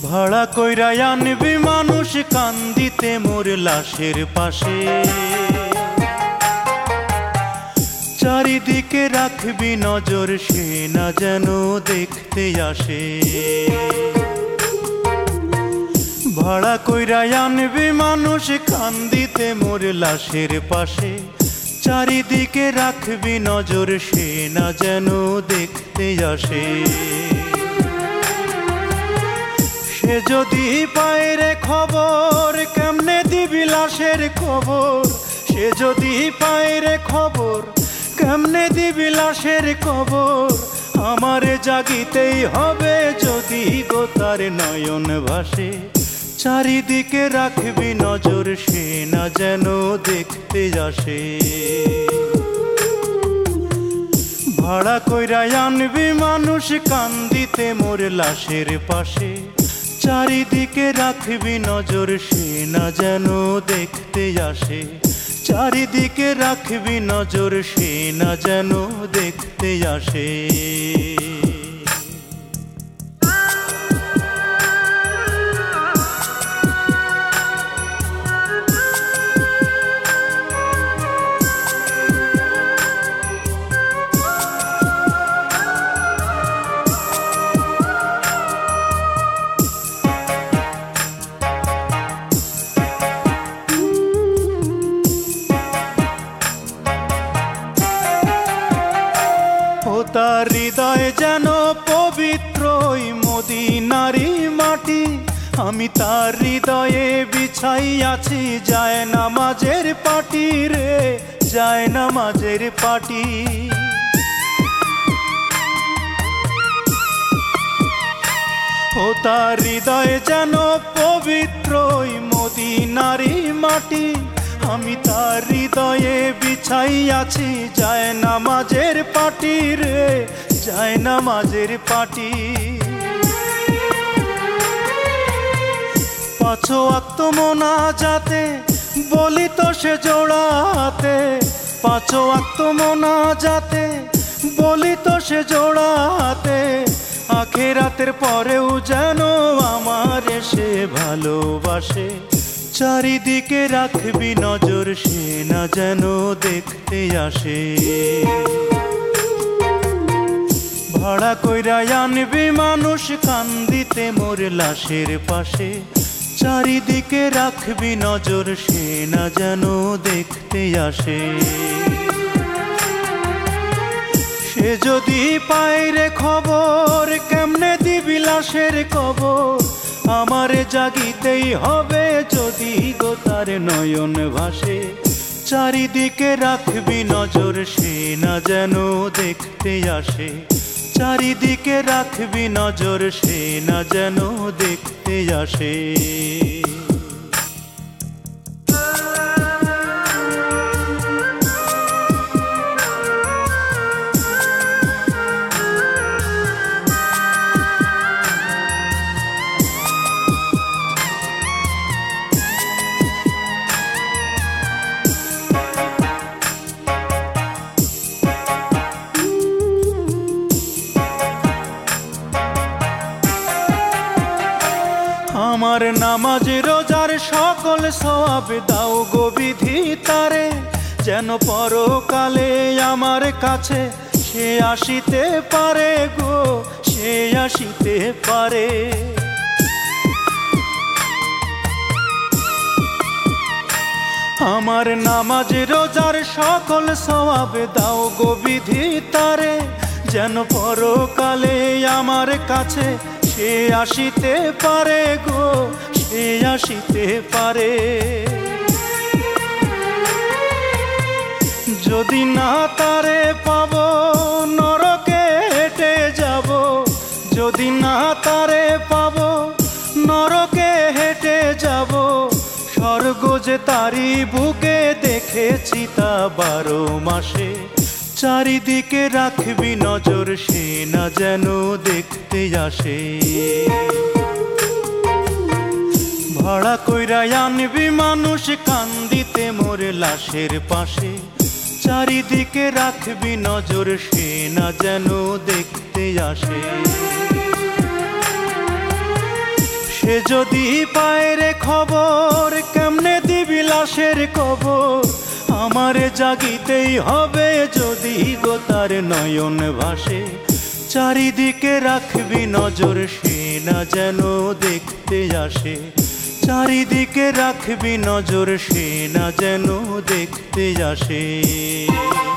ভাড়া কইরা আনবি মানুষ কান্দিতে মোর লাশের পাশে, চারিদিকে রাখবি নজর সে না যেন দেখতে আসে। ভাড়া কইরা আনবি মানুষ কান্দিতে মোর লাশের পাশে, চারিদিকে রাখবি নজর সে না যেন দেখতে আসে। সে যদি পায় রে খবর কেমনে দিবি লাশের খবর, সে যদি পায় রে খবর কেমনে দিবি লাশের খবর। আমারে জাগিতেই হবে যদি গো তার নয়ন ভাসে, চারিদিকে রাখবি নজর সে না যেন দেখতে আসে। ভাড়া কইরা আনবি মানুষ কান্দিতে মোর লাশের পাশে, চারিদিকে রাখবি নজর সে না যেন দেখতে আসে। চারিদিকে রাখবি নজর সে না যেন দেখতে আসে। তার হৃদয় যেন পবিত্র মদিনারি মাটি, আমি তার হৃদয়ে বিছাই আছি যায় নামাজের পাটি রে, যায় নামাজের পাটি। ও তার হৃদয় যেন পবিত্র মদিনারি মাটি, আমি তার হৃদয়ে বিছাই আছি যায় নামাজের পাটি রে, যায় নামাজের পাটি। পাঁচ ওয়াক্ত মোনাজাতে বলি তো সে জোড়াতে, পাঁচ ওয়াক্ত মোনাজাতে বলি তো সে জোড়াতে। আখিরাতের পরেও যেন আমার সে ভালোবাসে, চারিদিকে রাখবি নজর সে না যেন দেখতে আসে। ভাড়া কইরা আনবি মানুষ কান্দিতে মোর লাশের পাশে, চারিদিকে রাখবি নজর সে না যেন দেখতে আসে। সে যদি পায় রে খবর কেমনে দিবি লাশের খবর, আমারে জাগিতেই হবে যদি গো তার নয়ন ভাসে। চারিদিকে রাখবি নজর সে না যেন দেখতে আসে, চারিদিকে রাখবি নজর সে না যেন দেখতে আসে। আমার নামাজ রোজার সকল সওয়াব দাও গো বিধি তারে, যেন পরকালে আমার কাছে সে আসিতে পারে গো, সে আসিতে পারে। আমার নামাজ রোজার সকল সওয়াব দাও গো বিধি তারে, যেন পরকালে আমার কাছে সে আসিতে পারে গো, সে আসিতে পারে। যদি না তারে পাবো নরকে হেঁটে যাব, যদি না তারে পাবো নরকে হেঁটে যাব। স্বর্গ যে তারি বুকে দেখেছি তা 12 মাসে, চারিদিকে রাখবি নজর সে না যেন দেখতে আসে। ভাড়া কইরা আনবি মানুষ কান্দিতে মোর লাশের পাশে, চারিদিকে রাখবি নজর সে না যেন দেখতে আসে। সে যদি পায় রে খবর কেমনে দিবি লাশের কবর, আমারে জাগিতেই হবে যদি গো তার নয়ন ভাসে। চারিদিকে রাখবি নজর সে না যেন দেখতে আসে, চারিদিকে রাখবি নজর সে না যেন দেখতে আসে।